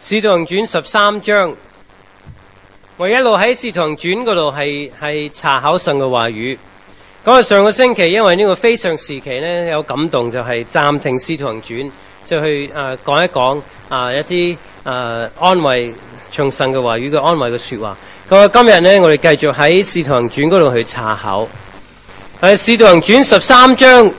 使徒行傳13章，我一路喺使徒行傳嗰度係查考神嘅話語。咁啊，上個星期因為呢個非常時期呢，有感動，就係暫停使徒行傳，就去講一講一啲安慰從神嘅話語嘅安慰嘅說話。咁啊，今日呢，我哋繼續喺使徒行傳嗰度去查考。使徒行傳13章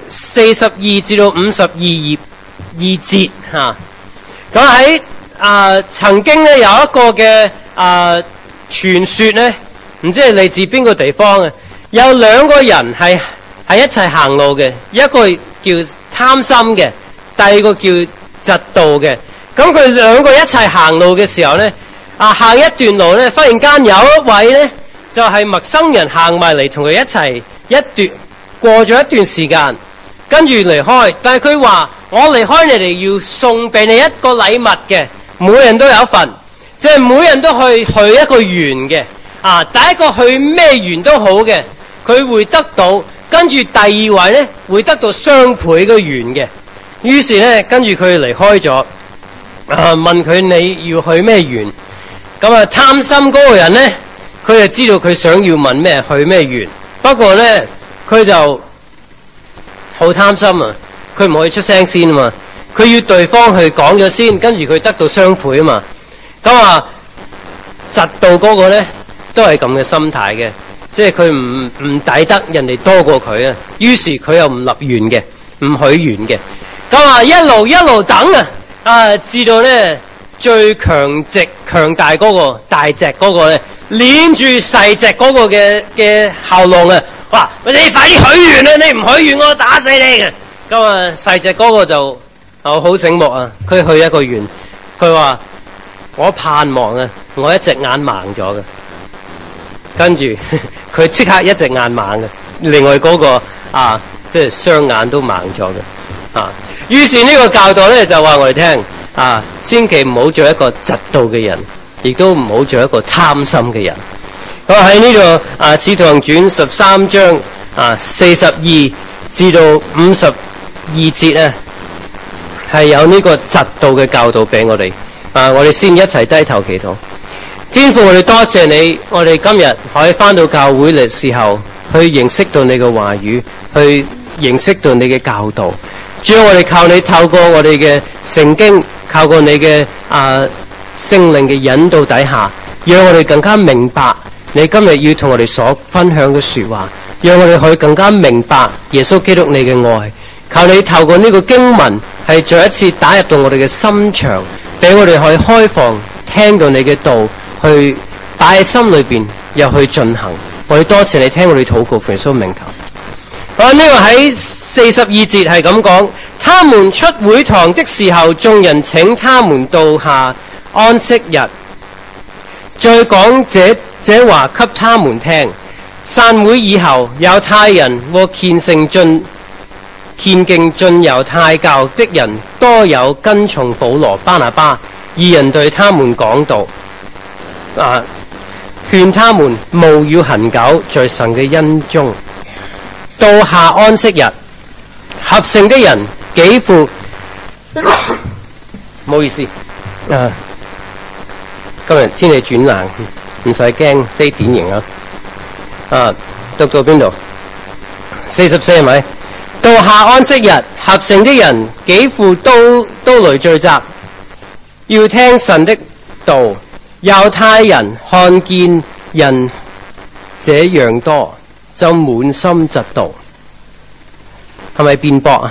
42至到52節吓。咁喺曾經咧有一個嘅傳說咧，唔知係嚟自邊個地方嘅，有兩個人係一齊行路嘅，一個叫貪心嘅，第二個叫嫉妒嘅。咁佢兩個一齊行路嘅時候咧，行一段路咧，忽然間有一位咧就係陌生人行埋嚟同佢一齊過咗一段時間，跟住離開。但係佢話：我離開你哋要送俾你一個禮物嘅。每人都有一份，即係每人都去一個園嘅，第一個去咩園都好嘅，佢會得到，跟住第二位呢會得到雙倍嘅園嘅。於是呢，跟住佢離開咗，問佢你要去咩園？咁啊，貪心嗰個人呢，佢就知道佢想要問咩，去咩園。不過呢，佢就好貪心啊，佢唔可以出聲先啊嘛。佢要對方去講咗先，跟住佢得到雙倍啊嘛。咁嫉妒嗰個呢都係咁嘅心態嘅，即係佢唔抵得人哋多過佢啊。於是佢又唔立願嘅，唔許願嘅。咁一路等至到呢最強大嗰個大隻嗰個呢，鏈住細隻嗰個嘅喉嚨啊！哇！你快啲許願啊！你唔許願我打死你嘅。咁細隻嗰個就好醒目啊！佢去一個園，佢話我盼望啊，我一隻眼盲咗嘅，跟住佢即刻一隻眼盲嘅，另外嗰個即係雙眼都盲咗嘅於是呢個教導咧就話我哋聽千祈唔好做一個嫉妒嘅人，亦都唔好做一個貪心嘅人。咁喺呢度使徒行傳13章42至到52節咧，係有呢個嫉妒嘅教導俾我哋。我哋先一齊低頭祈禱。天父，我哋多謝你，我哋今日可以翻到教會嘅時候，去認識到你嘅話語，去認識到你嘅教導。主要我哋靠你透過我哋嘅聖經，靠過你嘅聖靈嘅引導底下，讓我哋更加明白你今日要同我哋所分享嘅說話，讓我哋可以更加明白耶穌基督你嘅愛。靠你透過呢個經文，係再一次打入到我哋嘅心腸，俾我哋可以開放聽到你嘅道，去擺喺心裏邊，又去進行。我哋多謝你聽我哋禱告，奉耶穌名求。呢個喺42節係咁講，他們出會堂的時候，眾人請他們到下安息日，再講這話給他們聽。散會以後，猶太人和虔敬進猶太教的人多有跟從保羅、巴拿巴，二人對他們講道，勸他們務要恒久在神嘅恩中。到下安息日，合城的人幾乎唔好意思，今日天氣轉冷，唔使驚，非典型讀到邊度？44係咪？到下安息日，合城的人幾乎都來聚集，要聽神的道。猶太人看見人這樣多，就滿心嫉妒。係咪辯駁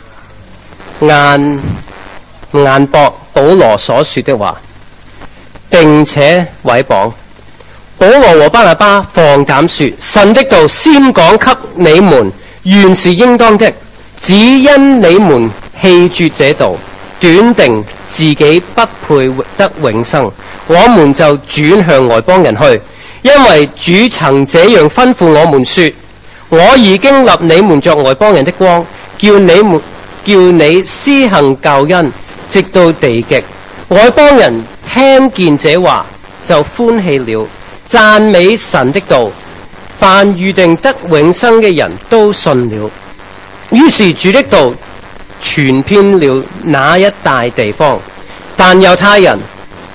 硬駁保羅所說的話，並且毀謗保羅和巴拿巴，放膽說神的道先講給你們，原是應當的，只因你們棄絕這道，斷定自己不配得永生，我們就轉向外邦人去。因為主曾這樣吩咐我們說，我已經立你們作外邦人的光，叫你施行救恩，直到地極。外邦人聽見這話就歡喜了，讚美神的道。凡預定得永生嘅人都信了。於是主的道傳遍了那一帶地方，但猶太人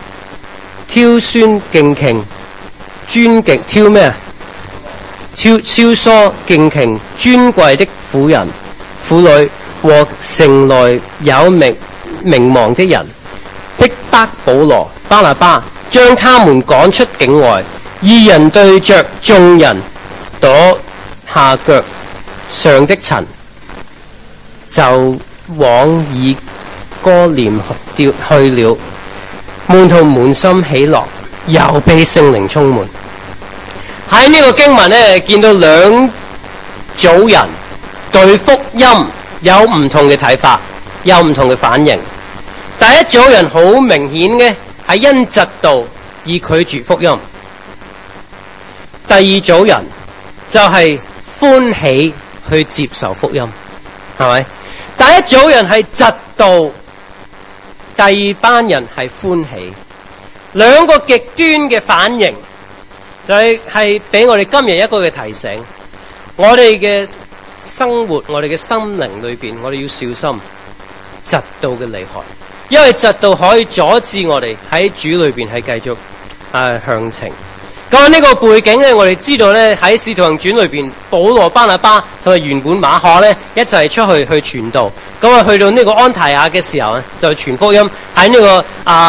挑選敬虔，尊敬挑咩啊？挑唆敬虔尊貴的婦人、婦女和城內有名望的人，逼迫保羅、巴拿巴，將他們趕出境外。二人對着眾人跺下腳上的塵，就往以哥念去了。門徒滿心喜樂，又被聖靈充滿。喺呢個經文呢，見到兩組人對福音有唔同嘅睇法，有唔同嘅反應。第一組人好明顯嘅係因嫉妒而拒絕福音，第二組人就係歡喜去接受福音，係咪？第一組人係嫉妒，第二班人係歡喜，兩個極端嘅反應，就係俾我哋今日一個嘅提醒。我哋嘅生活，我哋嘅心靈裏邊，我哋要小心嫉妒嘅厲害，因為嫉妒可以阻止我哋喺主裏邊係繼續向前。咁呢個背景咧，我哋知道咧，喺使徒行傳裏邊，保羅、巴拿巴同埋原本馬可咧一齊出去傳道。咁啊，去到呢個安提亞嘅時候咧，就傳福音。喺呢個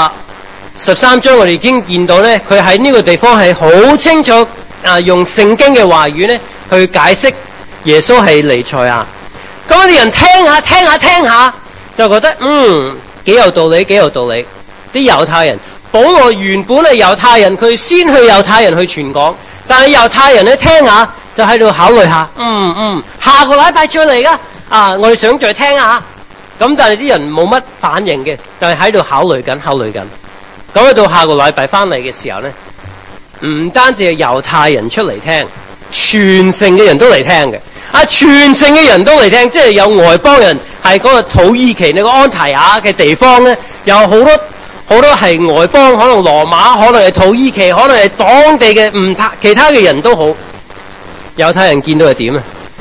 13章，我哋已經見到咧，佢喺呢個地方係好清楚用聖經嘅話語咧去解釋耶穌係彌賽亞。咁啲人聽下，就覺得幾有道理，幾有道理。啲猶太人。保羅原本係猶太人，佢先去猶太人去傳講，但係猶太人咧聽下就喺度考慮下，下個禮拜再嚟噶，我哋想再聽下，咁但係啲人冇乜反應嘅，但係喺度考慮緊，咁去到下個禮拜翻嚟嘅時候咧，唔單止係猶太人出嚟聽，全城嘅人都嚟聽嘅，全城嘅人都嚟聽，即係有外邦人係嗰個土耳其呢個安提亞嘅地方咧，有好多係外邦，可能羅馬，可能係土耳其，可能係當地嘅其他嘅人都好。猶太人見到係點啊？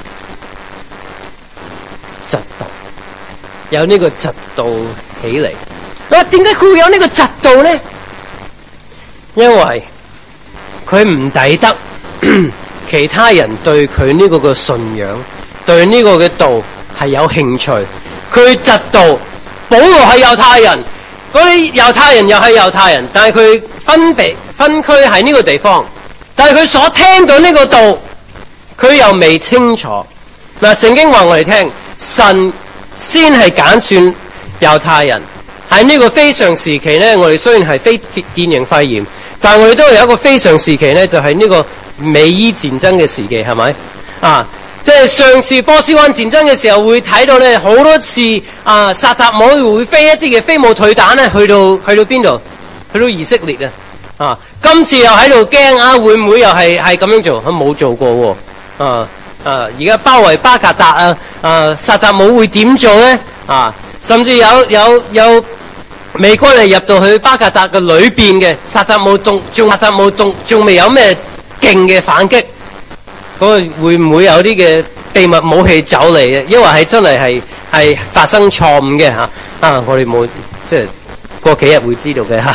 嫉妒，有呢個嫉妒起嚟。點解佢會有呢個嫉妒呢？因為佢唔抵得其他人對佢呢個嘅信仰，對呢個嘅道係有興趣。佢嫉妒保羅係猶太人。嗰啲猶太人又係猶太人，但係佢分區喺呢個地方，但係佢所聽到呢個道，佢又未清楚。聖經話我哋聽，神先係揀選猶太人喺呢個非常時期呢，我哋雖然係非典型肺炎，但係我哋都有一個非常時期呢，就係呢個美伊戰爭嘅時期，係咪？即係上次波斯灣戰爭嘅時候，會睇到咧好多次薩達姆會飛一啲嘅飛毛腿彈咧，去到邊度？去到以色列啊！今次又喺度驚會唔會又係咁樣做？冇做過喎！而家包圍巴格達薩達姆會點做咧？甚至有美軍係入到去巴格達嘅裏邊嘅薩達姆仲未有咩勁嘅反擊。嗰個會唔會有啲嘅秘密武器走嚟嘅？因為係真係發生錯誤嘅我哋冇即係過幾日會知道嘅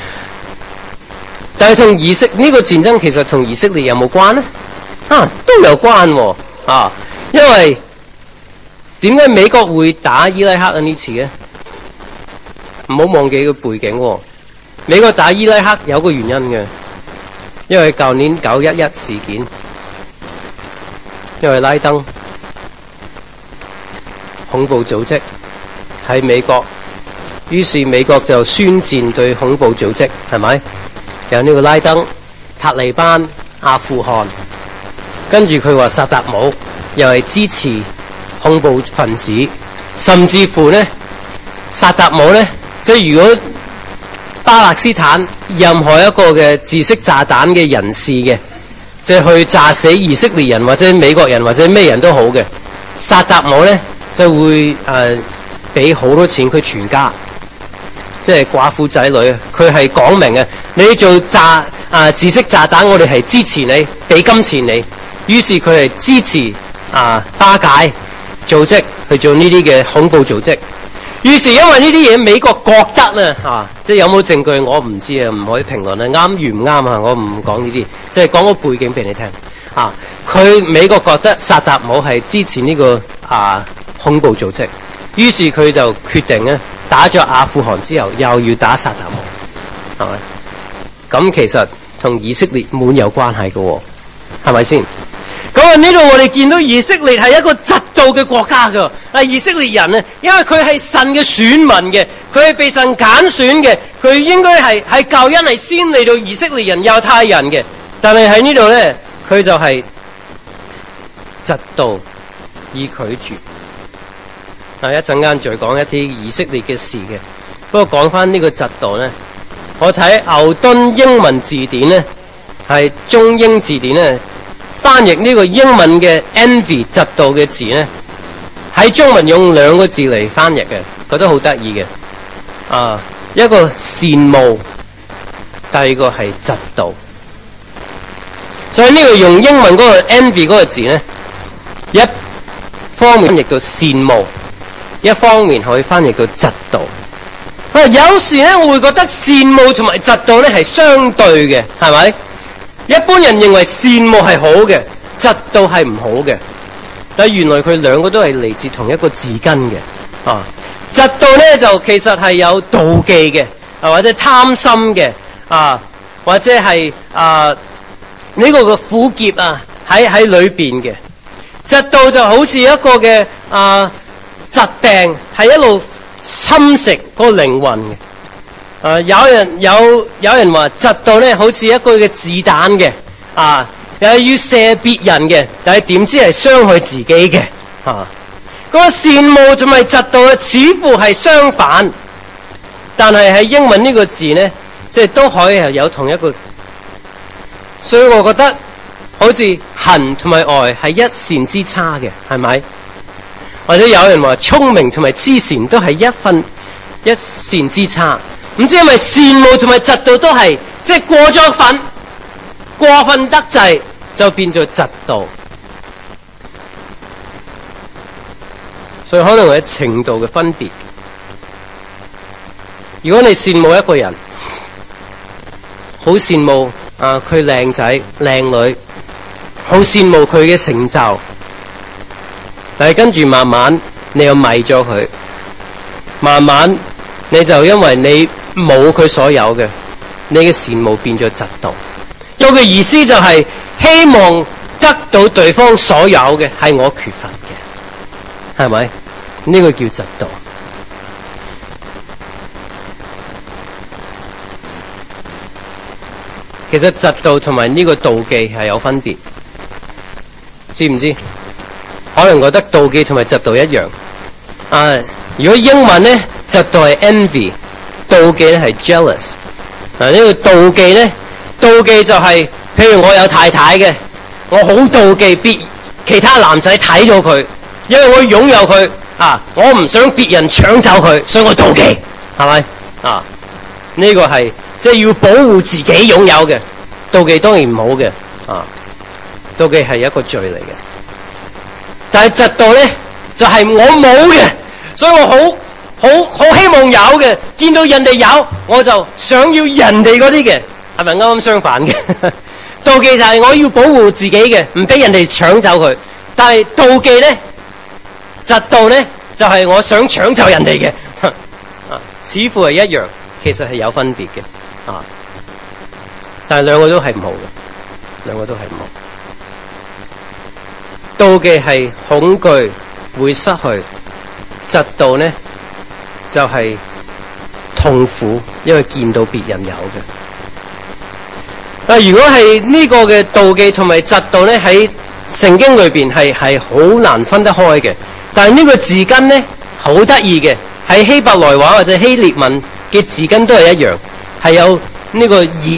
但係同呢個戰爭其實同以色列有冇關呢？都有關因為點解美國會打伊拉克呢次嘅？唔好忘記個背景美國打伊拉克有個原因嘅，因為舊年911事件。因為拉登恐怖組織喺美國，於是美國就宣戰對恐怖組織，係咪？有呢個拉登、塔利班、阿富汗，跟住佢話薩達姆又係支持恐怖分子，甚至乎呢，薩達姆呢，即係如果巴勒斯坦任何一個嘅自識炸彈嘅人士嘅。即係去炸死以色列人或者美國人或者咩人都好嘅，薩達姆咧就會俾好多錢佢全家，即係寡婦仔女啊！佢係講明嘅，你做自識炸彈，我哋係支持你，俾金錢你。於是佢係支持巴解組織去做呢啲嘅恐怖組織。 於是因為呢啲嘢，美國覺得咧即係有冇證據我唔知啊，唔可以評論啊，啱與唔啱啊，我唔講呢啲，即係講個背景俾你聽佢美國覺得薩達姆係支持呢個恐怖組織，於是佢就決定咧打咗阿富汗之後，又要打薩達姆，係咪？咁其實同以色列滿有關係嘅，係咪先？咁呢度我哋見到以色列係一個嫉妒嘅國家噶，以色列人呢，因為佢係神嘅選民嘅，佢係被神揀選嘅，佢應該係救恩係先嚟到以色列人、猶太人嘅，但係喺呢度呢，佢就係嫉妒而拒絕。一陣間再講一啲以色列嘅事嘅，不過講翻呢個嫉妒呢，我睇牛頓英文字典呢，係中英字典呢。翻譯呢個英文嘅 envy 嫉妒嘅字呢，喺中文用兩個字嚟翻譯嘅，覺得好得意嘅。一個羨慕，第二個係嫉妒。所以呢個用英文嗰個 envy 嗰個字呢，一方面翻譯到羨慕，一方面可以翻譯到嫉妒。有時呢，我會覺得羨慕同埋嫉妒呢係相對嘅，係咪？一般人認為羨慕係好嘅，嫉妒係唔好嘅，但原來佢兩個都係嚟自同一個字根嘅。嫉妒呢就其實係有妒忌嘅，或者貪心嘅，或者係呢個嘅苦澀喺裏邊嘅。嫉妒就好似一個嘅疾病，係一路侵蝕個靈魂嘅。有人話嫉妒咧，好似一個嘅子彈嘅，又係要射別人嘅，但係點知係傷害自己嘅。嗰個羨慕同埋嫉妒似乎係相反，但係喺英文呢個字呢，即係都可以係有同一個，所以我覺得好似恨同埋愛係一線之差嘅，係咪？或者有人話聰明同埋痴纏都係一線之差。唔知因為羨慕同埋嫉妒都係即係過咗份，過分得滯就變咗嫉妒，所以可能係程度嘅分別。如果你羨慕一個人，好羨慕佢靚仔靚女，好羨慕佢嘅成就，但係跟住慢慢你又迷咗佢，慢慢你就因為你冇佢所有嘅，你嘅羨慕變咗嫉妒。有嘅意思就係希望得到對方所有嘅係我缺乏嘅，係咪？呢個叫嫉妒。其實嫉妒同埋呢個妒忌係有分別，知唔知？可能覺得妒忌同埋嫉妒一樣。如果英文呢，嫉妒係 envy。妒忌咧係 jealous， 呢個妒忌咧，妒忌就係，譬如我有太太嘅，我好妒忌其他男仔睇咗佢，因為我擁有佢，我唔想別人搶走佢，所以我妒忌，係咪？呢個係即係要保護自己擁有嘅，妒忌當然唔好嘅，妒忌係一個罪嚟嘅。但係嫉妒咧就係我冇嘅，所以我好希望有嘅，見到人哋有，我就想要人哋嗰啲嘅，係咪啱啱相反嘅？妒忌就係我要保護自己嘅，唔俾人哋搶走佢。但係妒忌咧，嫉妒咧，就係我想搶走人哋嘅，似乎係一樣，其實係有分別嘅，但係兩個都係唔好嘅，兩個都係唔好。妒忌係恐懼會失去，嫉妒呢就係痛苦，因為見到別人有嘅。但如果係呢個嘅妒忌同埋嫉妒呢，喺聖經裏邊係好難分得開嘅。但係呢個字根呢，好得意嘅，喺希伯來話或者希臘文嘅字根都係一樣，係有呢個熱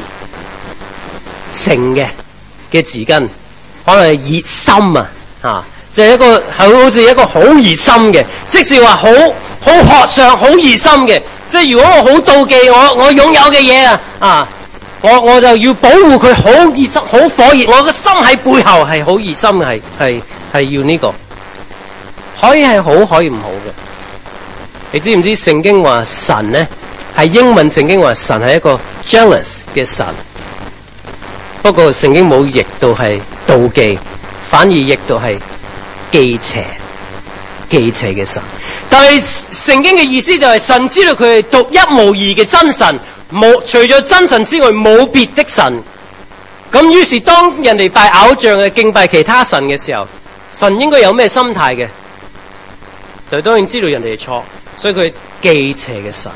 情嘅字根，可能係熱心就係一個好似一個好熱心嘅，即是話好渴上好熱心嘅。即係如果我好妒忌我擁有嘅嘢我就要保護佢，好熱心好火熱，我個心喺背後係好熱心嘅，係要呢個，可以係好可以唔好嘅。 你知唔知聖經話神呢？係英文聖經話神係一個 jealous 嘅神，不過聖經冇譯到係妒忌，反而譯到係忌邪嘅神。但係聖經嘅意思就係神知道佢係獨一無二嘅真神，除咗真神之外冇別的神。咁於是當人哋拜偶像嘅敬拜其他神嘅時候，神應該有咩心態嘅？就當然知道人哋係錯，所以佢係忌邪嘅神。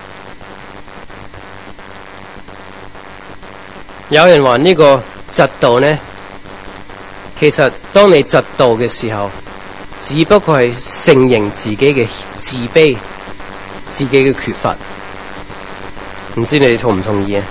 有人話呢個嫉妒呢，其實當你嫉妒嘅時候，只不過係承認自己嘅自卑、自己嘅缺乏。唔知你哋同唔同意啊？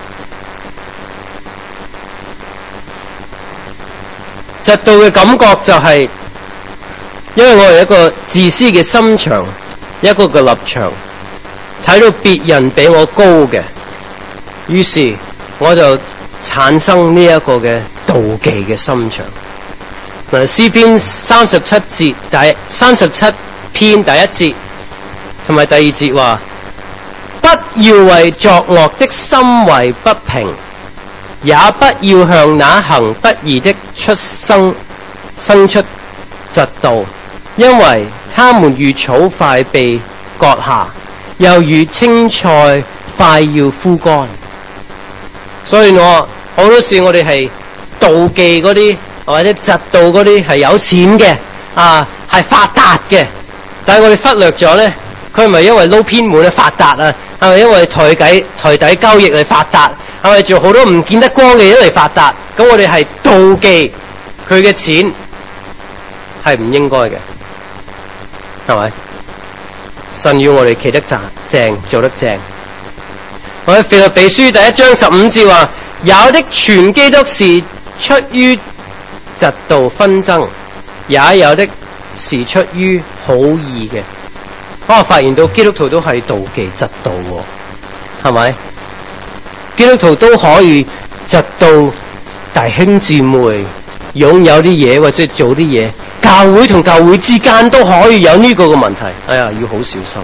嫉妒嘅感覺就係，因為我係一個自私嘅心腸，一個嘅立場，睇到別人比我高嘅，於是我就產生呢一個嘅妒忌嘅心腸。嗱，詩篇37篇第一節同埋第二節話：不要為作惡的心懷不平，也不要向那行不義的生出嫉妒，因為他們如草快被割下，又如青菜快要枯乾。所以好多時我哋係妒忌嗰啲或者嫉妒嗰啲係有錢嘅係發達嘅，但係我哋忽略咗咧，佢唔係因為撈偏門嚟發達啊，係咪因為台底交易嚟發達，係咪做好多唔見得光嘅嘢嚟發達？咁我哋係妒忌佢嘅錢，係唔應該嘅，係咪？神要我哋企得正，做得正。我喺腓立比書第1章15節話：有的傳基督是出於嫉妒紛爭，也有的是出於好意嘅。我發現到基督徒都係妒忌嫉妒喎，係咪？基督徒都可以嫉妒弟兄姊妹擁有啲嘢或者做啲嘢，教會同教會之間都可以有呢個嘅問題。哎呀，要好小心。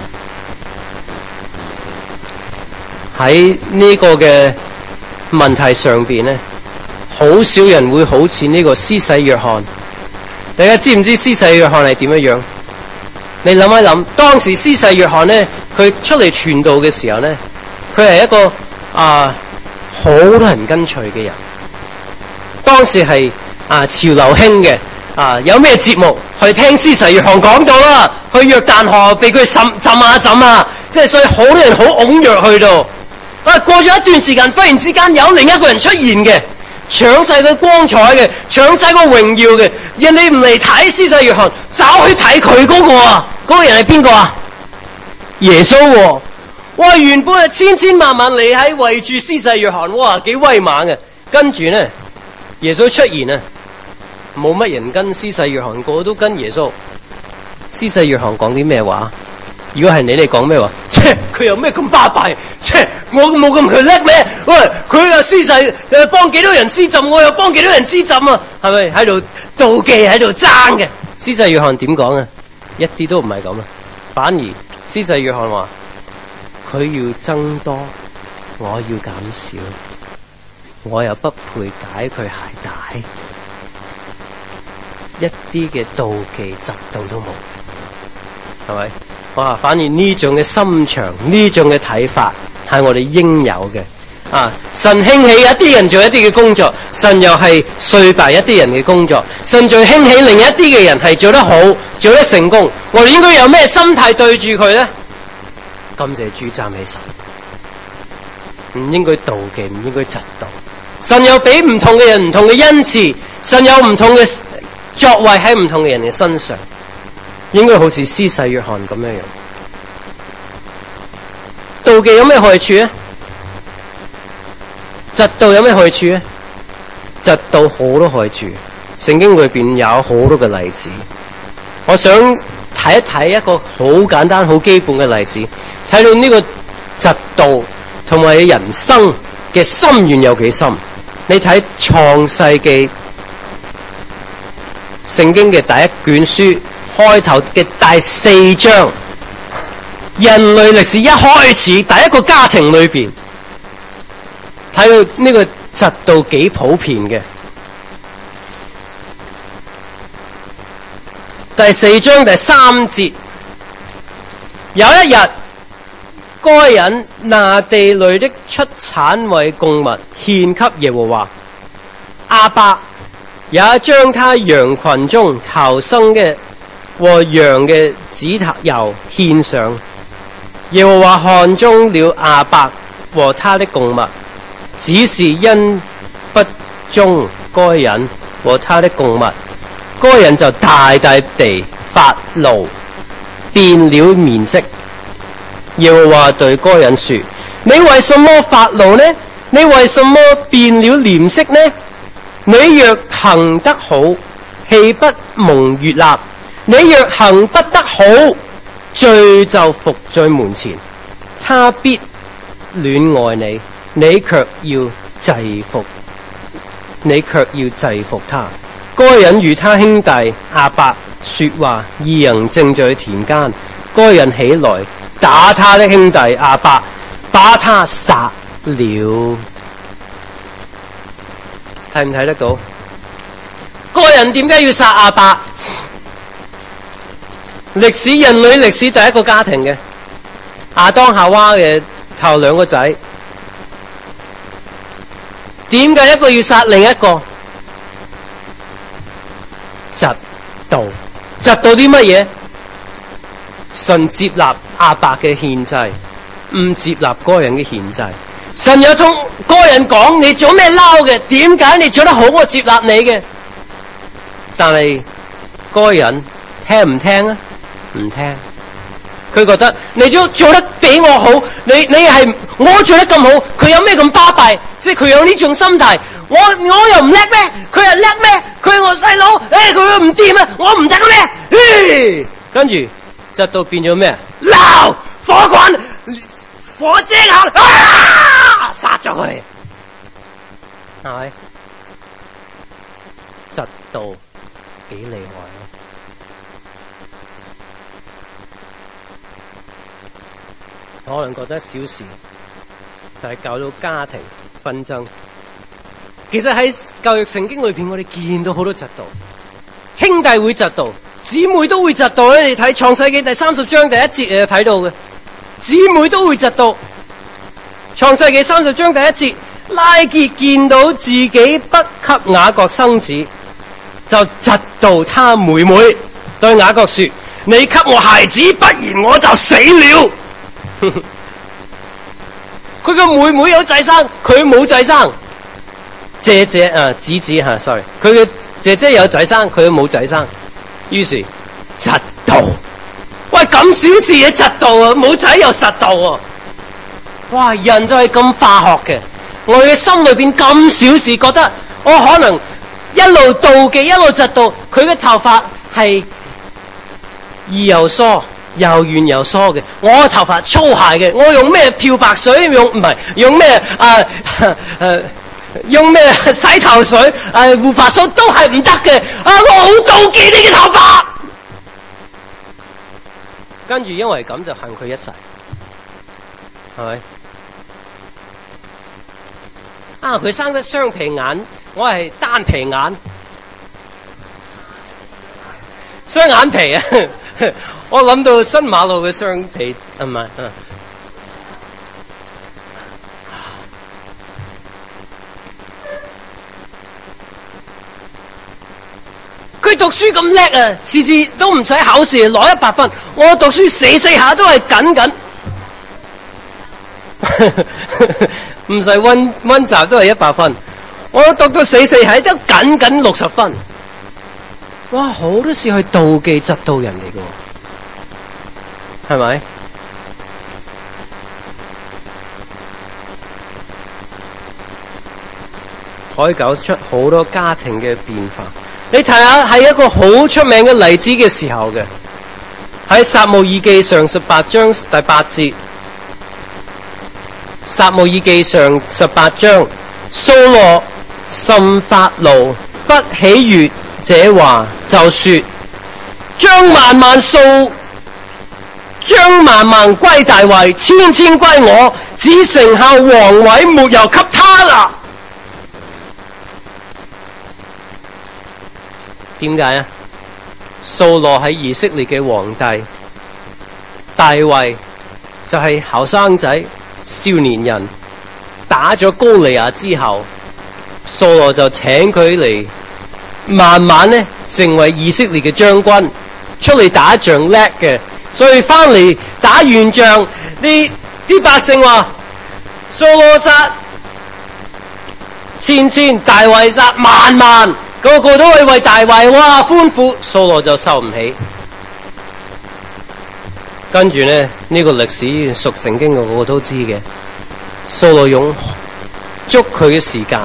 喺呢個嘅問題上邊呢，好少人會好似呢個施洗約翰。大家知唔知施洗約翰係點樣？你諗一諗，當時施洗約翰呢，佢出嚟傳道嘅時候呢，佢係一個好多人跟隨嘅人。當時係潮流興嘅，有咩節目去聽施洗約翰講道啦，去約旦河俾佢浸啊，即係所以好多人好踴躍去到。過咗一段時間，忽然之間有另一個人出現嘅，搶晒佢光彩嘅，搶晒個榮耀嘅，人哋唔嚟睇施洗約翰，走去睇佢嗰個啊！嗰個人係邊個啊？耶穌喎！哇，原本係千萬嚟喺圍住施洗約翰，哇，幾威猛嘅。跟住呢，耶穌出現啊，冇乜人跟施洗約翰，個個都跟耶穌。施洗約翰講啲咩話？如果係你哋講咩話？佢有咩咁巴閉？我冇咁佢叻咩？喂，佢又施洗，又幫幾多人施浸，我又幫幾多人施浸啊？係咪喺度妒忌，喺度爭嘅？施洗約翰點講啊？一啲都唔係咁啊！反而施洗約翰話：佢要增多，我要減少，我又不配解佢鞋帶，一啲嘅妒忌嫉妒都冇，係咪？哇！反而呢種嘅心腸，呢種嘅睇法係我哋應有嘅。神興起一啲人做一啲嘅工作，神又係衰敗一啲人嘅工作，神再興起另一啲嘅人係做得好，做得成功。我哋應該有咩心態對住佢呢？感謝主，讚美神，唔應該妒忌，唔應該嫉妒。神有俾唔同嘅人唔同嘅恩賜，神有唔同嘅作為喺唔同嘅人嘅身上。應該好似施洗約翰咁樣樣。妒忌有咩害處啊？嫉妒有咩害處啊？嫉妒好多害處，聖經裏邊有好多嘅例子。我想睇一睇一個好簡單、好基本嘅例子，睇到呢個嫉妒同埋你人生嘅深淵有幾深。你睇創世記，聖經嘅第一卷書。開頭嘅第4章， 人類歷史一開始第一個家庭裏邊，睇到呢個嫉妒幾普遍嘅。第4章第3節，有一日，該隱拿地裏的出產為供物獻給耶和華，亞伯也將他羊群中頭生嘅和羊嘅指頭油獻上。耶和華看中了亞伯和他的供物，只是因不忠該隱和他的供物，該人就大大地發怒，變了面色。耶和華對該人說：你為什麼發怒呢？你為什麼變了臉色呢？你若行得好，豈不蒙悅納？你若行不得好，罪就伏在門前，他必戀愛你，你卻要制服他。該人與他兄弟亞伯說話，二人正在田間。該人起來打他的兄弟亞伯，把他殺了。睇唔睇得到？該人點解要殺亞伯？人類歷史第一個家庭嘅亞當夏娃嘅頭2個仔，點解一個要殺另一個？嫉妒啲乜嘢？神接納亞伯嘅獻祭，唔接納該人嘅獻祭。神有同該人講：你做咩嬲嘅？點解你做得好，我接納你嘅？但係該人聽唔聽啊？唔聽。佢覺得你做得比我好，你係我做得咁好，佢有咩咁巴閉？即係佢有呢種心態。我又唔叻咩？佢又叻咩？佢係我細佬，佢又唔掂啊！我唔得咩？跟住窒到變咗咩？鬧火棍，火遮眼，殺咗佢，係咪？窒到幾厲害啊！可能覺得小事，但係搞到家庭紛爭。其實喺舊約聖經裏邊，我哋見到好多嫉妒，兄弟會嫉妒，姊妹都會嫉妒咧。你睇創世記第30章第1節，你就睇到嘅，姊妹都會嫉妒。創世記30章第1節，拉結見到自己不給雅各生子，就嫉妒他妹妹，對雅各說：你給我孩子，不然我就死了。佢個妹妹有仔生，佢冇仔生。姐姐姊吓 ，sorry， 佢嘅姐姐有仔生，佢冇仔生。於是嫉妒，喂，咁小事嘅嫉妒啊，冇仔又嫉妒啊！哇，人就係咁化學嘅，我嘅心裏邊咁小事，覺得我可能一路妒忌，一路嫉妒。佢嘅頭髮係易又疏，又圓又疏嘅，我嘅頭髮粗鞋嘅，我用咩漂白水？用咩用咩洗頭水？護髮素都係唔得嘅。我好妒忌你嘅頭髮。跟住因為咁就恨佢一世，係咪？佢生得雙皮眼，我係單皮眼，雙眼皮啊！我諗到新馬路嘅雙皮，唔係。佢讀書咁叻啊，次次都唔使考試攞100分。我讀書死下都係緊，唔使溫習都係100分。我讀到死下都緊60分。哇，好多事去妒忌嫉妒人嚟嘅，係咪？可以搞出好多家庭嘅變化。你睇下，係一個好出名嘅例子嘅時候嘅，喺撒母耳記上18章第8節。撒母耳記上18章，掃羅甚發怒，不喜悅這話，就說：將萬萬數將萬萬歸大衛，千千歸我，只剩下王位沒有給他啦。點解啊？掃羅係以色列嘅皇帝，大衛就係後生仔少年人，打咗高利亞之後，掃羅就請佢嚟，慢慢呢成為以色列嘅將軍，出嚟打仗叻嘅，所以翻嚟打完仗，啲百姓話掃羅殺千千，大衛殺萬萬，個個都係為大衛哇歡呼，掃羅就受唔起。跟住呢，呢個歷史熟聖經嘅個個都知嘅，掃羅用捉佢嘅時間，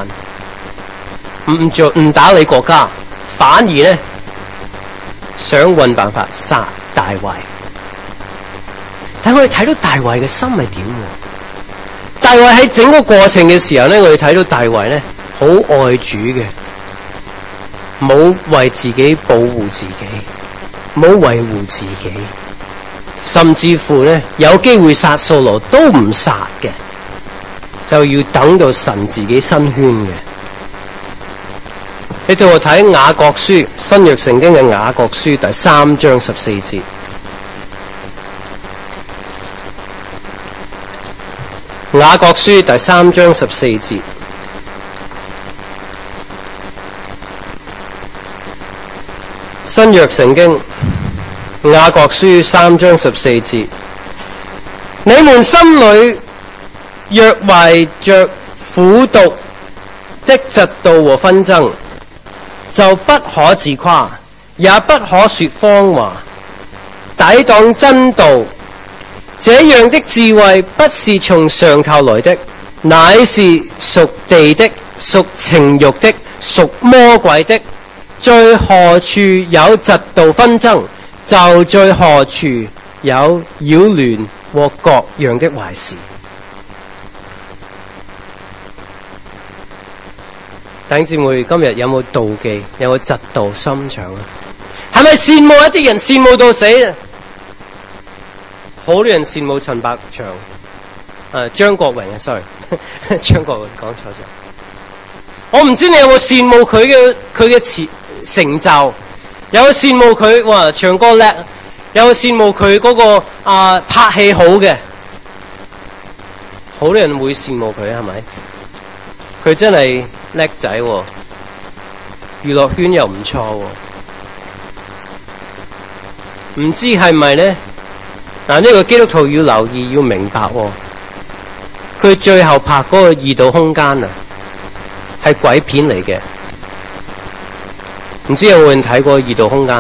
唔打理國家，反而呢想揾辦法殺大衛。但係我哋睇到大衛嘅心係點？大衛喺整個過程嘅時候呢，我哋睇到大衛呢好愛主嘅，冇為自己保護自己，冇維護自己，甚至乎呢有機會殺掃羅都唔殺嘅，就要等到神自己伸圈嘅。你對我睇雅各書，新約聖經嘅雅各書第3章14節。雅各書第3章14節。新約聖經雅各書3章14節。你們心裏若懷着苦毒的嫉妒和紛爭，就不可自誇，也不可說謊話，抵擋真道。這樣的智慧不是從上頭來的，乃是屬地的，屬情慾的，屬魔鬼的。在何處有嫉妒紛爭，就在何處有擾亂和各樣的壞事。弟兄姊妹，今日有冇妒忌，有冇嫉妒心腸啊？係咪羨慕一啲人，羨慕到死啊？好多人羨慕陳百祥，張國榮啊 ，sorry， 張國榮講錯咗。我唔知你有冇羨慕佢嘅成就，有冇羨慕佢哇唱歌叻，有冇羨慕佢嗰個拍戲好嘅，好多人會羨慕佢係咪？佢真係叻仔，娛樂圈又唔錯，唔知係咪呢？嗱，呢個基督徒要留意，要明白，佢最後拍嗰個異度空間啊，係鬼片嚟嘅。唔知有冇人睇過異度空間啊？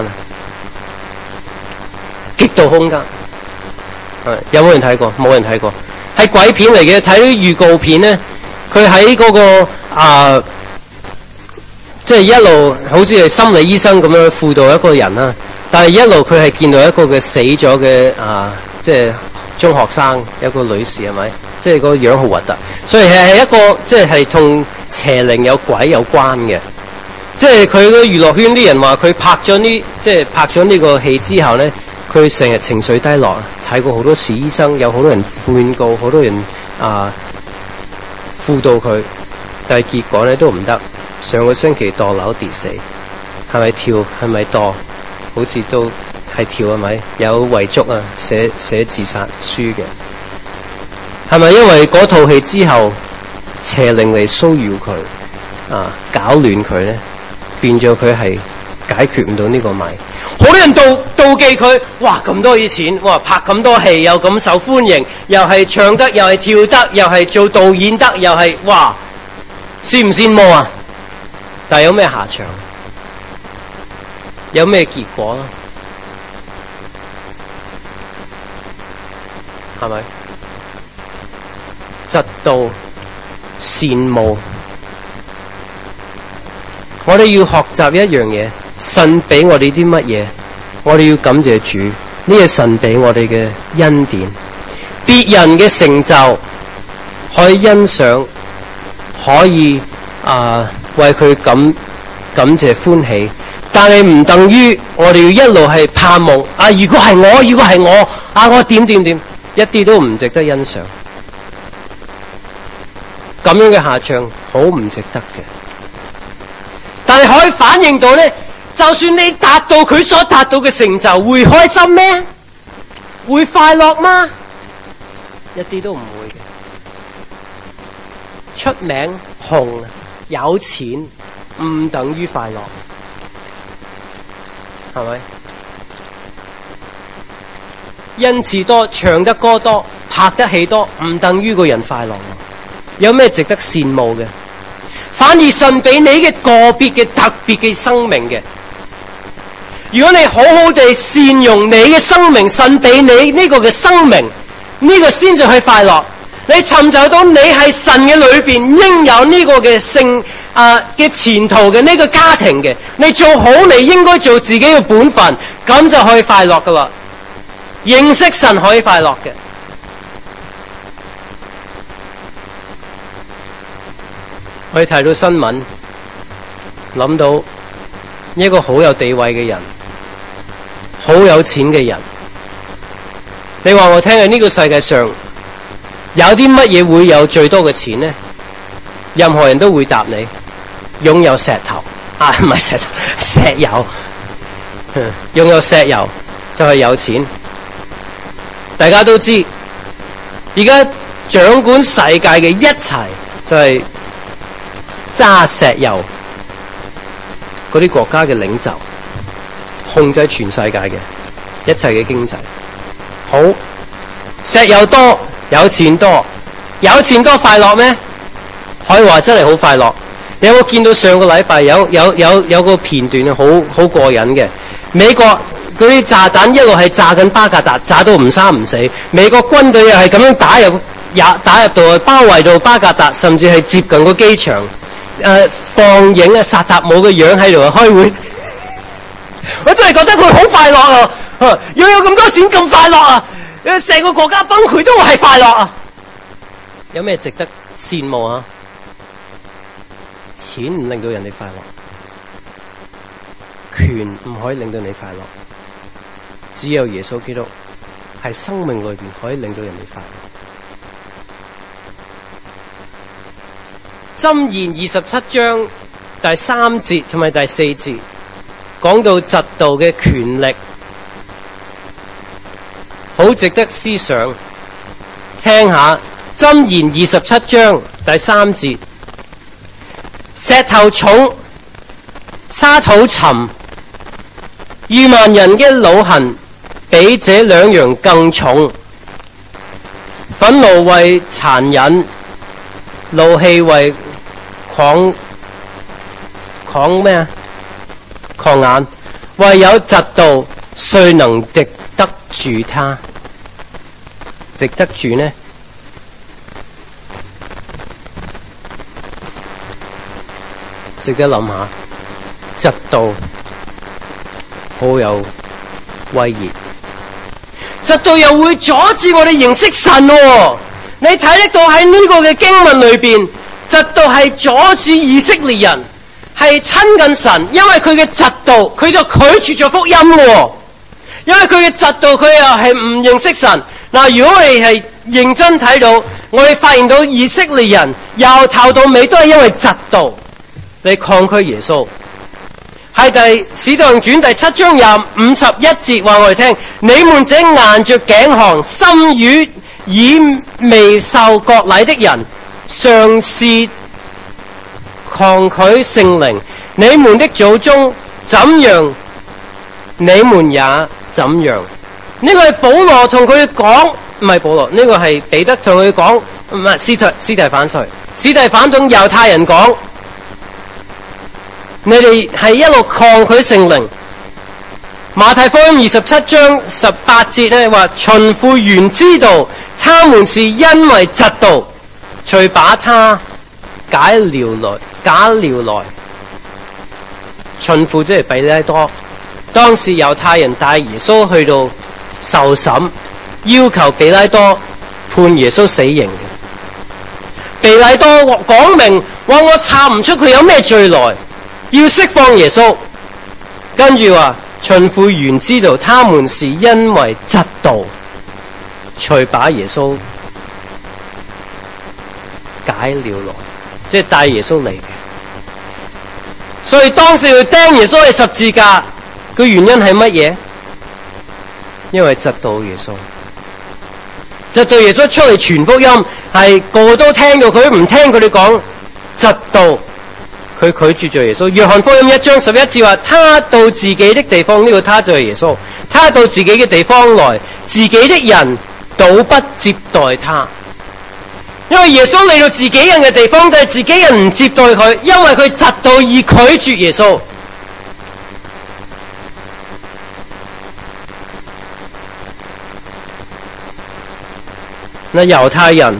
極度空間，有冇人睇過？冇人睇過，係鬼片嚟嘅。睇啲預告片呢，佢喺嗰個即係一路好似係心理醫生咁樣輔導一個人啦。但係一路佢係見到一個嘅死咗嘅即係中學生，一個女士係咪？即係個樣好核突，所以係一個即係同邪靈有鬼有關嘅。即係佢個娛樂圈啲人話佢拍咗呢個戲之後呢，佢成日情緒低落，睇過好多次醫生，有好多人勸告，好多人輔導佢，但係結果呢都唔得。上個星期墮樓跌死，係咪跳？係咪墮？好似都係跳係咪？有遺囑啊，寫自殺書嘅，係咪因為嗰套戲之後邪靈嚟騷擾佢搞亂佢呢？變咗佢係解決唔到呢個謎。好多人妒忌佢，哇咁多錢，哇拍咁多戲又咁受歡迎，又係唱得，又係跳得，又係做導演得，又係哇，羨唔羨慕啊？但係有咩下場？有咩結果呢？係咪？嫉妒、羨慕。我哋要學習一樣嘢，神俾我哋啲乜嘢，我哋要感謝主。呢係神俾我哋嘅恩典。別人嘅成就可以欣賞，可以為佢感謝歡喜。 但係唔等於我哋要一路係盼望啊！如果係我啊，我點，一啲都唔值得欣賞。咁樣嘅下場好唔值得嘅。但係可以反映到咧，就算你達到佢所達到嘅成就，會開心咩？會快樂嗎？一啲都唔會嘅。出名、紅、有錢唔等於快樂，係咪？恩賜多、唱得歌多、拍得戲多，唔等於個人快樂。有咩值得羨慕嘅？反而神俾你嘅個別嘅特別嘅生命嘅，如果你好好地善用你嘅生命，神俾你呢個嘅生命，呢個先至係快樂。你尋找到你係神嘅裏邊應有呢個嘅嘅前途嘅呢個家庭嘅，你做好你應該做自己嘅本分，咁就可以快樂噶啦。認識神可以快樂嘅。我哋睇到新聞，諗到一個好有地位嘅人，好有錢嘅人。你話我聽下呢個世界上有啲乜嘢會有最多嘅錢呢？任何人都會答你，擁有石頭啊，唔係石頭，石油。擁有石油就係有錢。大家都知，而家掌管世界嘅一切就係揸石油嗰啲國家嘅領袖，控制全世界嘅一切嘅經濟。好，石油多，有錢多，有錢多快樂咩？可以話真係好快樂。你有冇見到上個禮拜有個片段好過癮嘅？美國嗰啲炸彈一路係炸緊巴格達，炸到唔生唔死。美國軍隊又係咁樣打入到去，包圍到巴格達，甚至係接近個機場。放映啊，薩達姆嘅樣喺度開會。我真係覺得佢好快樂啊！要有咁多錢咁快樂啊！成個國家崩潰都係快樂啊！有咩值得羨慕啊？錢唔令到人哋快樂，權唔可以令到你快樂，只有耶穌基督係生命裏邊可以令到人哋快樂。箴言27章第3節同埋第4節講到嫉妒嘅權力，好值得思想。聽下箴言27章第3節：石頭重，沙土沉，愚頑人嘅惱恨比這兩樣更重。憤怒為殘忍，怒氣為狂眼，唯有嫉妒，誰能敵得住他？敵得住呢？值得諗下，嫉妒好有威嚴，嫉妒又會阻止我哋認識神喎。你睇得到喺呢個嘅經文裏邊，嫉妒係阻止以色列人係親近神，因為佢嘅嫉妒，佢就拒絕咗福音喎。因為佢嘅嫉妒，佢又係唔認識神。嗱，如果我哋係認真睇到，我哋發現到以色列人由頭到尾都係因為嫉妒嚟抗拒耶穌。係使徒行傳第7章51節話我哋聽：你們這硬着頸項、心與耳未受割禮的人，嘗試抗拒聖靈，你們的祖宗怎樣，你們也怎樣。呢個係保羅同佢講，唔係保羅，呢個係彼得同佢講，唔係司提反同猶太人講，你哋係一路抗拒聖靈。馬太福音27章18節咧話：秦婦原知道他們是因為嫉妒，遂把他假撩來。秦婦即係彼拉多，當時猶太人帶耶穌去到受審，要求彼拉多判耶穌死刑嘅。彼拉多講明話：我查唔出佢有咩罪來，要釋放耶穌。 跟住話巡撫原知道他們是因為嫉妒，才把耶穌解了來，即係帶耶穌嚟嘅。所以當時佢釘耶穌喺十字架嘅原因係乜嘢？因為嫉妒耶穌，嫉妒耶穌出嚟傳福音，係個個都聽到，佢唔聽佢哋講，嫉妒佢拒絕咗耶穌。約翰福音1章11節話：他到自己的地方，呢個他就係耶穌，他到自己嘅地方來，自己的人倒不接待他。因為耶穌嚟到自己人嘅地方，但係自己人唔接待佢，因為佢嫉妒而拒絕耶穌。嗱，猶太人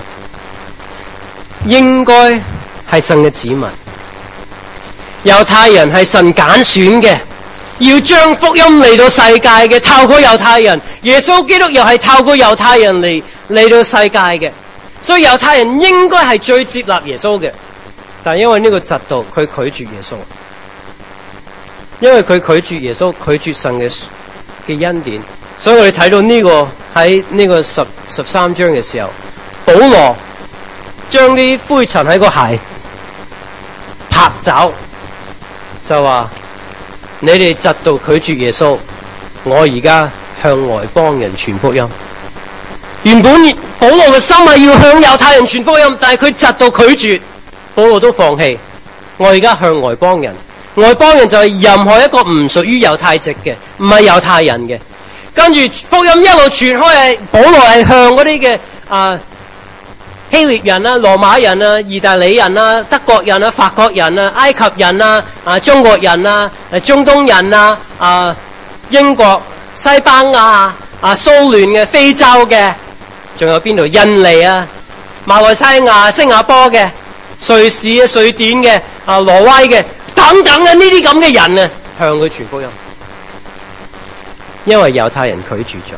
應該係神嘅子民，猶太人係神揀選嘅，要將福音嚟到世界嘅，透過猶太人，耶穌基督又係透過猶太人嚟到世界嘅。所以猶太人應該係最接納耶穌嘅，但因為呢個嫉妒，佢拒絕耶穌。因為佢拒絕耶穌，拒絕神嘅恩典，所以我哋睇到呢個喺呢個13章嘅時候，保羅將啲灰塵喺個鞋拍走，就話你哋嫉妒拒絕耶穌，我而家向外邦人傳福音。原本保羅嘅心係要向猶太人傳福音，但係佢嫉妒拒絕，保羅都放棄。我而家向外邦人，外邦人就係任何一個唔屬於猶太籍嘅，唔係猶太人嘅。跟住福音一路傳開，係保羅係向嗰啲嘅希臘人啊、羅馬人啊、意大利人啊、德國人啊、法國人啊、埃及人啊、中國人啊、中東人啊、英國、西班牙蘇聯嘅、非洲嘅。仲有邊度？印尼啊、馬來西亞、新加坡嘅、瑞士啊、瑞典嘅、挪威嘅等等嘅呢啲咁嘅人啊，向佢傳福音，因為猶太人拒絕咗。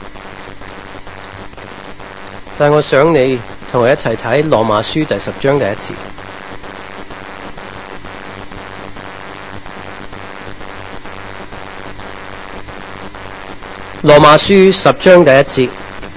但係我想你同我一齊睇羅馬書第10章第1節。羅馬書10章第1節。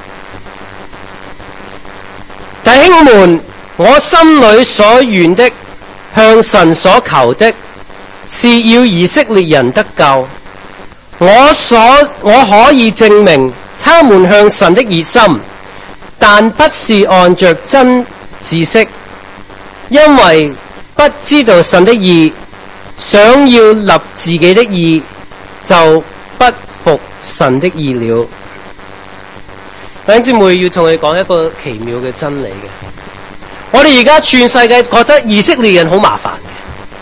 弟兄們，我心裏所願的，向神所求的，是要以色列人得救。我可以證明他們向神的熱心，但不是按着真知識，因為不知道神的義，想要立自己的義，就不服神的義了。弟兄姊妹，要同你講一個奇妙嘅真理嘅。我哋而家全世界覺得以色列人好麻煩嘅。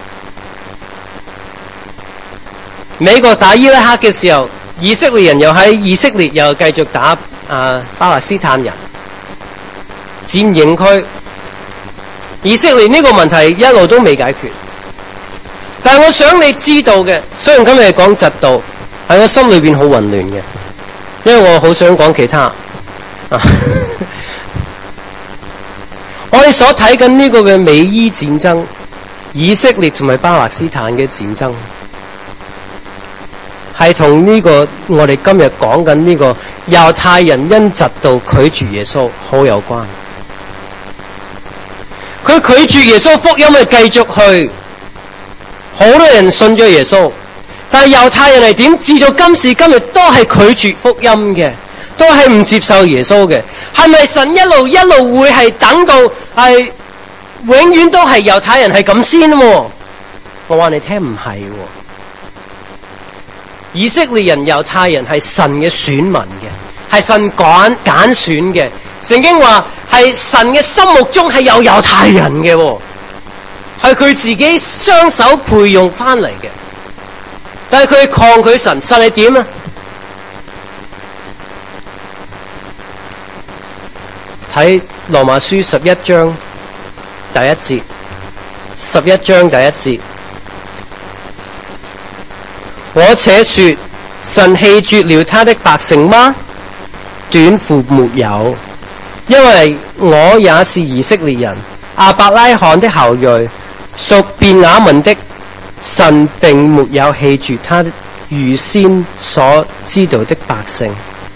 美國打伊拉克嘅時候，以色列人又喺以色列又繼續打巴勒斯坦人，佔領區。以色列呢個問題一路都未解決。但係我想你知道嘅，雖然今日講嫉妒，喺我心裏邊好混亂嘅，因為我好想講其他。我哋所睇緊呢個嘅美伊戰爭，以色列同埋巴勒斯坦嘅戰爭，係同呢個我哋今日講緊呢個猶太人因嫉妒拒絕耶穌好有關。佢拒絕耶穌福音係繼續去，好多人信咗耶穌，但係猶太人係點？至到今時今日都係拒絕福音嘅，都係唔接受耶穌嘅。係咪神一路會係等到係永遠都係猶太人係咁先？我話你聽唔係，以色列人、猶太人係神嘅選民嘅，係神揀選嘅。聖經話係神嘅心目中係有猶太人嘅，係佢自己雙手培養翻嚟嘅。但係佢抗拒神，神係點啊？睇羅馬書11章第1節，11章第1節，我且說神棄絕了他的百姓嗎？斷乎沒有，因為我也是以色列人，亞伯拉罕的後裔，屬便雅憫的， 神並沒有棄絕他預先所知道的百姓。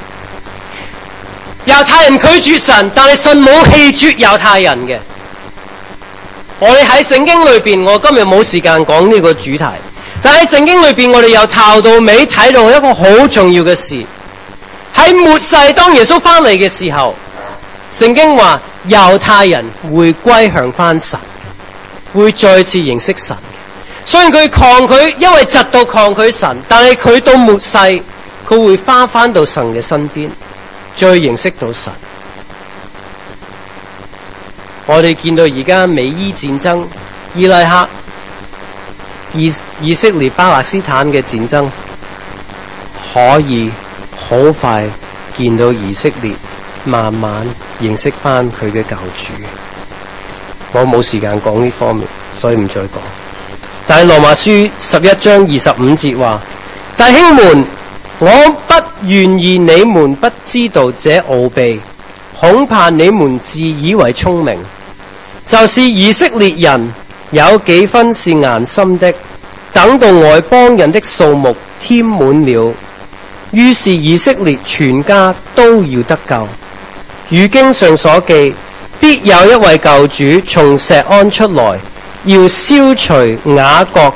猶太人拒絕神，但係神冇棄絕猶太人嘅。我哋喺聖經裏邊，我今日冇時間講呢個主題，但喺聖經裏邊，我哋由頭到尾睇到一個好重要嘅事。喺末世當耶穌翻嚟嘅時候，聖經話猶太人會歸向翻神，會再次認識神。雖然佢抗拒，因為嫉妒抗拒神，但係佢到末世，佢會翻到神嘅身邊，再認識到神。我哋見到而家美伊戰爭、伊拉克、以色列巴勒斯坦嘅戰爭，可以好快見到以色列慢慢認識翻佢嘅救主。我冇時間講呢方面，所以唔再講。但係羅馬書11章25節話：弟兄們，我不願意你們不知道這奧秘，恐怕你們自以為聰明。就是以色列人有幾分是硬心的，等到外邦人的數目添滿了，於是以色列全家都要得救。如經上所記，必有一位救主從錫安出來，要消除雅各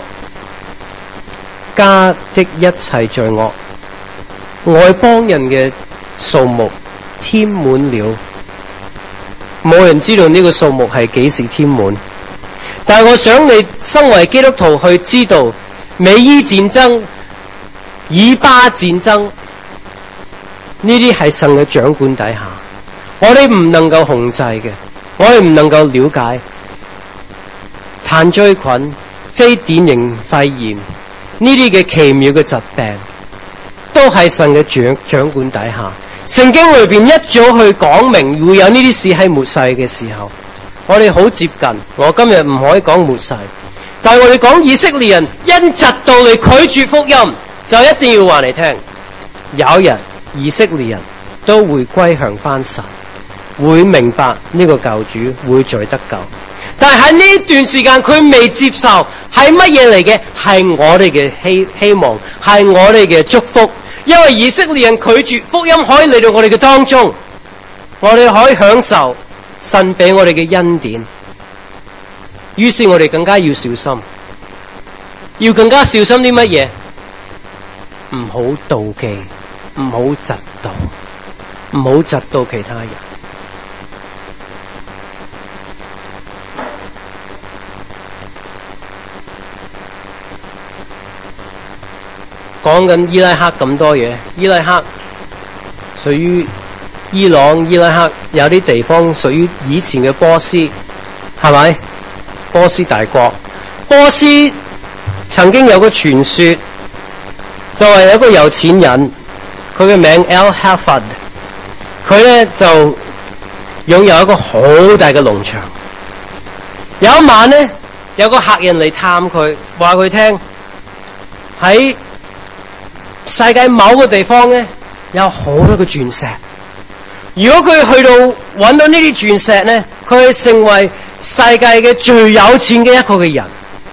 家的一切罪惡。外邦人嘅數目添滿了，冇人知道呢個數目係幾時添滿。但係我想你身為基督徒去知道，美伊戰爭、以巴戰爭呢啲係神嘅掌管底下，我哋唔能夠控制嘅，我哋唔能夠了解。炭疽菌、非典型肺炎呢啲嘅奇妙嘅疾病，都係神嘅掌管底下。聖經裏邊一早去講明會有呢啲事喺末世嘅時候，我哋好接近。我今日唔可以講末世，但係我哋講以色列人因嫉妒嚟拒絕福音，就一定要話你聽，有日以色列人都會歸向翻神，會明白呢個救主會再得救。但係喺呢段時間佢未接受，係乜嘢嚟嘅？係我哋嘅希望，係我哋嘅祝福。因為以色列人拒絕福音，可以嚟到我哋嘅當中，我哋可以享受神俾我哋嘅恩典。於是我哋更加要小心，要更加小心啲乜嘢？唔好妒忌，唔好嫉妒，唔好嫉妒其他人。講緊伊拉克咁多嘢，伊拉克屬於伊朗，伊拉克有啲地方屬於以前嘅波斯，係咪？波斯大國，波斯曾經有個傳說，就係有一個有錢人，佢嘅名 Al-Hafid， 佢咧就擁有一個好大嘅農場。有一晚咧，有個客人嚟探佢，話佢聽喺世界某個地方咧有好多個鑽石，如果佢去到揾到呢啲鑽石咧，佢會成為世界嘅最有錢嘅一個嘅人。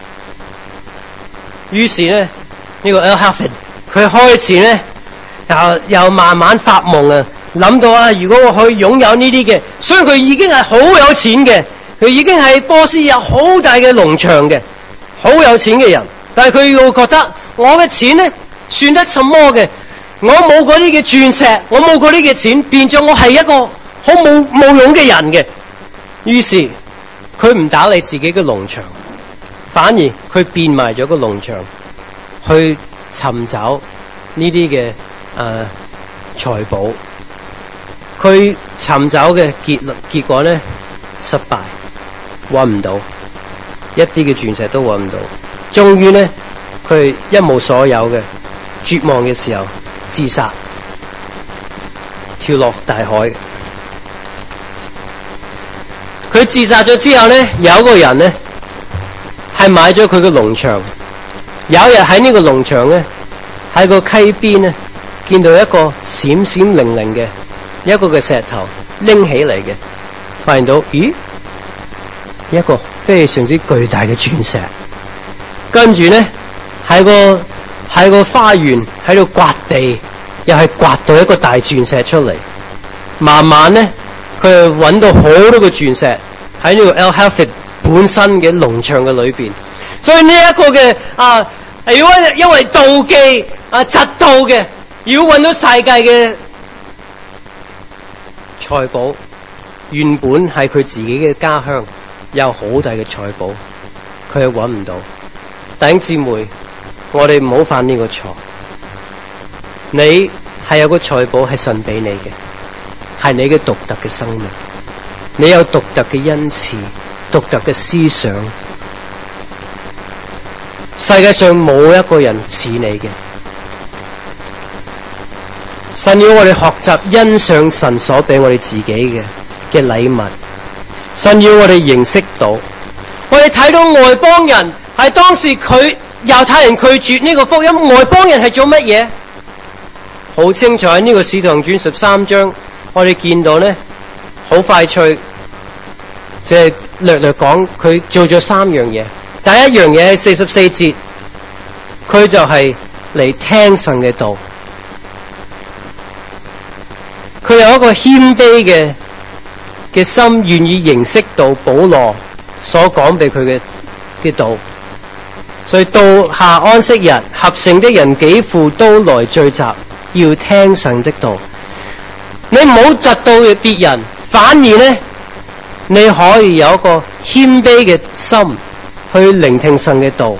於是咧呢個 Al-Hafid 佢開始咧又慢慢發夢啊，諗到啊，如果我可以擁有呢啲嘅，雖然佢已經係好有錢嘅，佢已經係波斯有好大嘅農場嘅，好有錢嘅人，但係佢要覺得我嘅錢咧算得什麼嘅？我冇嗰啲嘅鑽石，我冇嗰啲嘅錢，變咗我係一個好冇用嘅人嘅。於是佢唔打理自己嘅農場，反而佢變賣咗個農場去尋找呢啲嘅財寶。佢尋找嘅結果咧失敗，揾唔到一啲嘅鑽石都揾唔到。終於咧佢一無所有嘅絕望嘅時候自殺，跳落大海。佢自殺咗之後咧，有一個人咧係買咗佢嘅農場。有一日喺呢個農場咧，喺個溪邊咧見到一個閃閃靈靈嘅一個嘅石頭拎起嚟嘅，發現到咦，一個非常之巨大嘅鑽石。 跟住呢喺個花園喺度刮地，又係刮到一個大鑽石出嚟。慢慢呢，佢就揾到好多個鑽石喺呢個 El Hafid 本身嘅農場嘅裏邊。所以呢一個嘅如果因為妒忌嫉妒嘅，如果揾到世界嘅財寶，原本係佢自己嘅家鄉有好大嘅財寶，佢係揾唔到。弟兄姊妹，我哋唔好犯呢個錯。你係有個財寶係神俾你嘅，係你嘅獨特嘅生命，你有獨特嘅恩賜，獨特嘅思想。世界上冇一個人似你嘅。神要我哋學習欣賞神所俾我哋自己嘅禮物。神要我哋認識到，我哋睇到外邦人係當時猶太人拒絕呢個福音，外邦人係做乜嘢？好清楚喺呢個使徒行傳13章，我哋見到呢，好快脆，即係略略講佢做咗3樣嘢。第一樣嘢係44節，佢就係嚟聽神嘅道。佢有一個謙卑嘅心，願意認識到保羅所講俾佢嘅道。所以到下安息日，合城的人幾乎都來聚集，要聽神的道。你唔好窒到別人，反而呢，你可以有一個謙卑嘅心去聆聽神嘅道，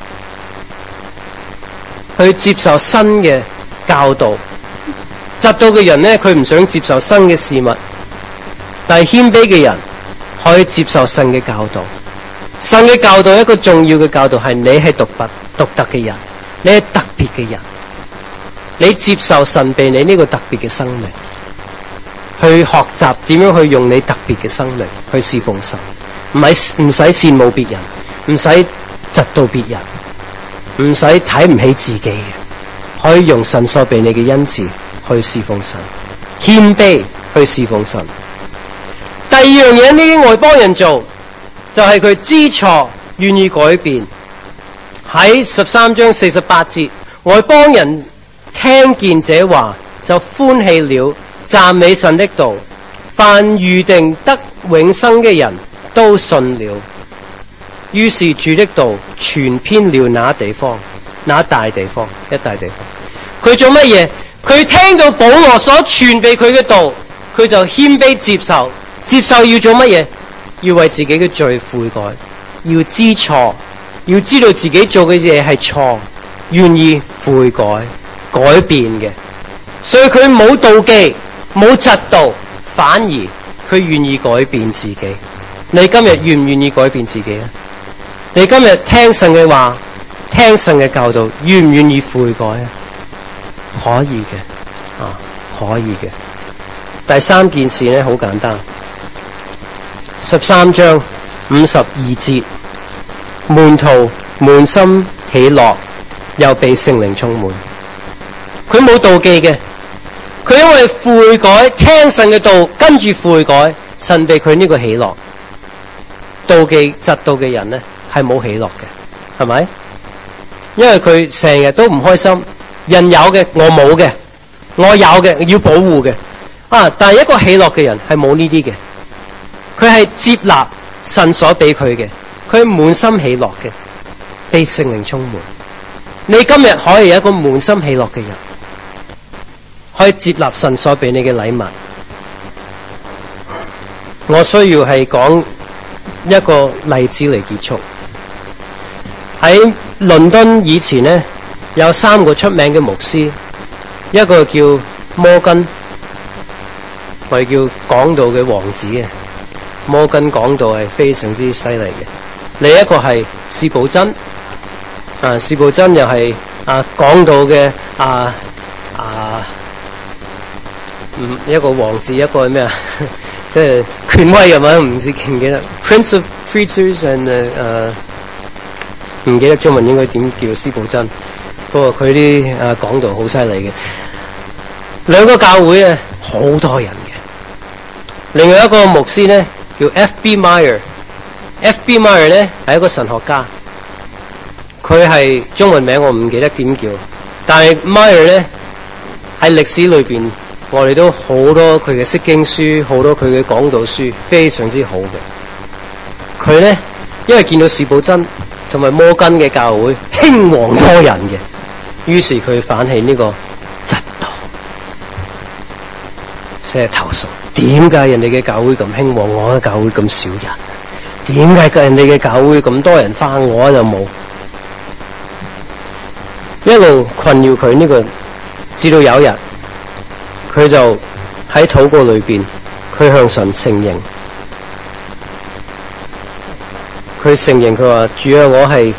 去接受新嘅教導。窒到嘅人呢，佢唔想接受新嘅事物，但係謙卑嘅人可以接受神嘅教導。神嘅教導，一個重要嘅教導係你係獨特嘅人，你係特別嘅人，你接受神俾你呢個特別嘅生命，去學習點樣去用你特別嘅生命去侍奉神，唔使羨慕別人，唔使窒到別人，唔使睇唔起自己嘅，可以用神所俾你嘅恩賜去侍奉神，謙卑去侍奉神。第二樣嘢，呢啲外邦人做就係佢知錯，願意改變。喺13章48節，外邦人聽見這話就歡喜了，讚美神的道。凡預定得永生嘅人都信了。於是主的道傳遍了那大地方，一大地方。佢做乜嘢？佢聽到保羅所傳俾佢嘅道，佢就謙卑接受。接受要做乜嘢？要為自己嘅罪悔改，要知錯，要知道自己做嘅嘢係錯，願意悔改改變嘅。所以佢冇妒忌，冇嫉妒，反而佢願意改變自己。你今日願唔願意改變自己啊？你今日聽神嘅話，聽神嘅教導，願唔願意悔改啊？可以嘅，可以嘅。第三件事呢，好簡單。13章52節，門徒滿心喜樂，又被聖靈充滿。佢冇妒忌嘅，佢因為悔改，聽神嘅道，跟住悔改，神俾佢呢個喜樂。妒忌嫉妒嘅人呢，係冇喜樂嘅，係咪？因為佢成日都唔開心。人有嘅，我冇嘅；我有嘅，要保護嘅。但係一個喜樂嘅人係冇呢啲嘅。佢係接納神所俾佢嘅，佢滿心喜樂嘅，被聖靈充滿。你今日可以有一個滿心喜樂嘅人，可以接納神所俾你嘅禮物。我需要係講一個例子嚟結束。喺倫敦以前呢，有3個出名嘅牧師，一個叫摩根，我哋叫講道嘅王子嘅。摩根講道係非常之犀利嘅。另一個係司布真，司布真又係講道嘅一個王子，一個係咩啊？即係權威係咪？唔知記唔記得 Prince of Preachers and 唔記得中文應該點叫司布真。不過佢啲講道好犀利嘅。兩個教會啊，好多人嘅。另外一個牧師呢，叫 F.B. Meyer。F.B. Meyer 呢係一個神學家， 佢係中文名我唔記得點叫，但係 Meyer 咧喺歷史裏邊，我哋都好多佢嘅釋經書，好多佢嘅講道書，非常之好嘅。佢咧因為見到士布真同埋摩根嘅教會興旺多人嘅，於是佢反起呢個嫉妒，成日投訴。點解人哋嘅教會咁興旺，我嘅教會咁少人？點解人哋嘅教會咁多人返，我就冇？一路困擾佢呢個，直到有一日，佢就喺禱告裏邊，佢向神承認，佢承認佢話：主啊，我係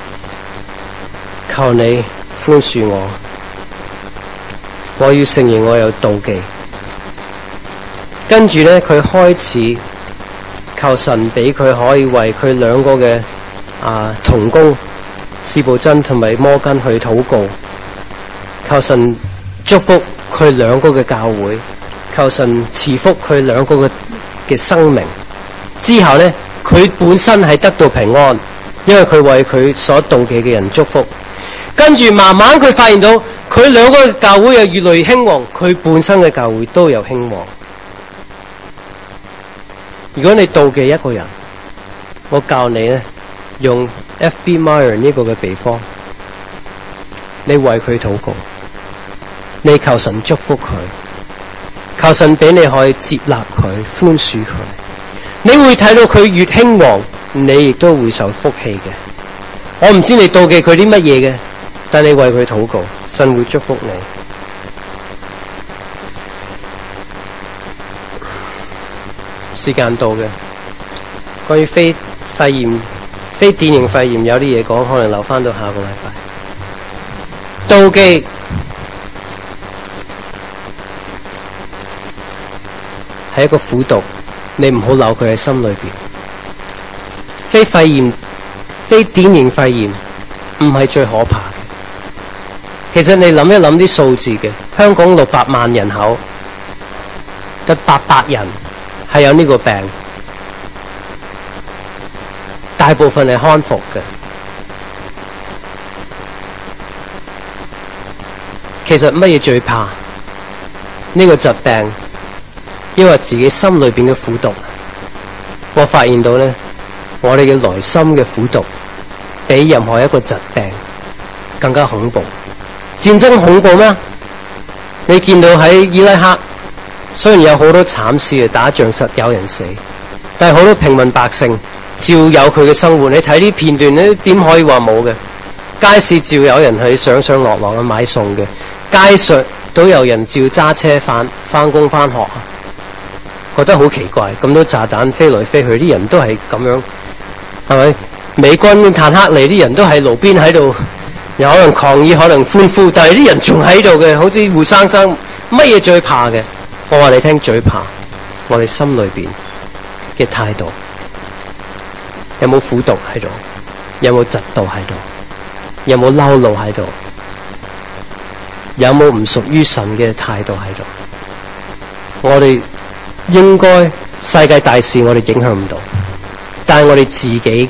求你寬恕我，我要承認我有妒忌。跟住咧，佢開始求神俾佢可以為佢兩個嘅同工士布真同埋摩根去禱告，求神祝福佢兩個嘅教會，求神賜福佢兩個嘅生命。之後咧，佢本身係得到平安，因為佢為佢所妒忌嘅人祝福。跟住慢慢佢發現到佢兩個嘅教會又越來越興旺，佢本身嘅教會都有興旺。如果你妒忌一個人，我教你咧，用 F.B. Meyer 呢個嘅比方，你為佢禱告，你求神祝福佢，求神俾你可以接納佢、寬恕佢，你會睇到佢越興旺，你亦都會受福氣嘅。我唔知你妒忌佢啲乜嘢嘅，但你為佢禱告，神會祝福你。時間到嘅，關於非典型肺炎有啲嘢講，可能留翻到下個禮拜。妒忌係一個苦毒，你唔好留佢喺心裏邊。非典型肺炎唔係最可怕嘅。其實你諗一諗啲數字嘅，香港600萬人口，得800人係有呢個病，大部分係康復嘅。其實乜嘢最怕？呢個疾病，因為自己心裏邊嘅苦毒。我發現到呢，我哋嘅內心嘅苦毒，比任何一個疾病更加恐怖。戰爭恐怖咩？你見到喺伊拉克，雖然有好多慘事嘅，打仗實有人死，但係好多平民百姓照有佢嘅生活。你睇啲片段咧，點可以話冇嘅？街市照有人去上上落落去買餸嘅，街上都有人照揸車翻工翻學。覺得好奇怪，咁多炸彈飛來飛去，啲人都係咁樣，係咪？美軍坦克嚟，啲人都喺路邊喺度，有可能抗議，可能歡呼，但係啲人仲喺度嘅，好似活生生。乜嘢最怕嘅？我話你聽，最怕我哋心裏邊嘅態度，有冇苦毒喺度？有冇嫉妒喺度？有冇嬲怒喺度？有冇唔屬於神嘅態度喺度？我哋應該世界大事我哋影響唔到，但係我哋自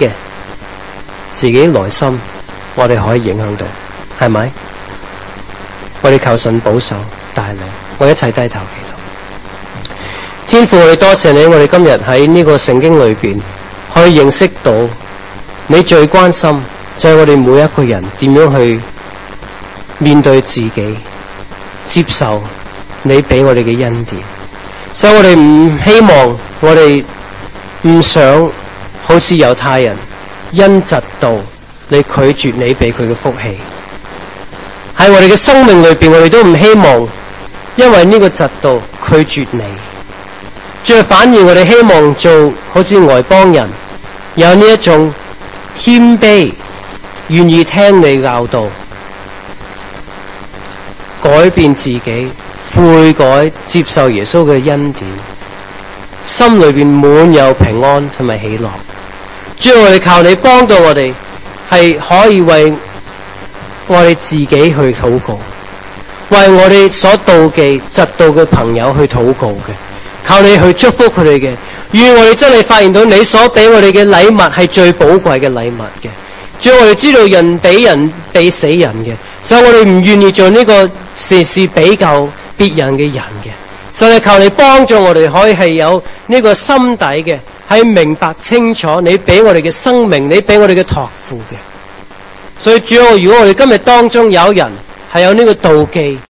己內心我哋可以影響到，係咪？我哋求神保守帶領，我一齊低頭祈禱。天父，我哋多謝你，我哋今日喺呢個聖經裏邊可以認識到你最關心就係我哋每一個人點樣去面對自己，接受你俾我哋嘅恩典。所以我哋唔希望，我哋唔想好似猶太人因嫉妒你拒絕你俾佢嘅福氣。喺我哋嘅生命裏邊，我哋都唔希望因為呢個嫉妒拒絕你。最反而我哋希望做好似外邦人，有呢一種謙卑，願意聽你教導，改變自己，悔改，接受耶穌嘅恩典，心裏邊滿有平安同埋喜樂。主要我哋靠你幫到我哋，係可以為我哋自己去禱告，為我哋所妒忌嫉妒嘅朋友去禱告嘅，靠你去祝福佢哋嘅。願我哋真係發現到你所俾我哋嘅禮物係最寶貴嘅禮物嘅， 主，我哋知道人比死人嘅，所以我哋唔願意做呢個事比較別人嘅人嘅。所以求你幫助我哋，可以係有呢個心底嘅，係明白清楚你俾我哋嘅生命，你俾我哋嘅託付嘅。所以主，如果我哋今日當中有人係有呢個妒忌，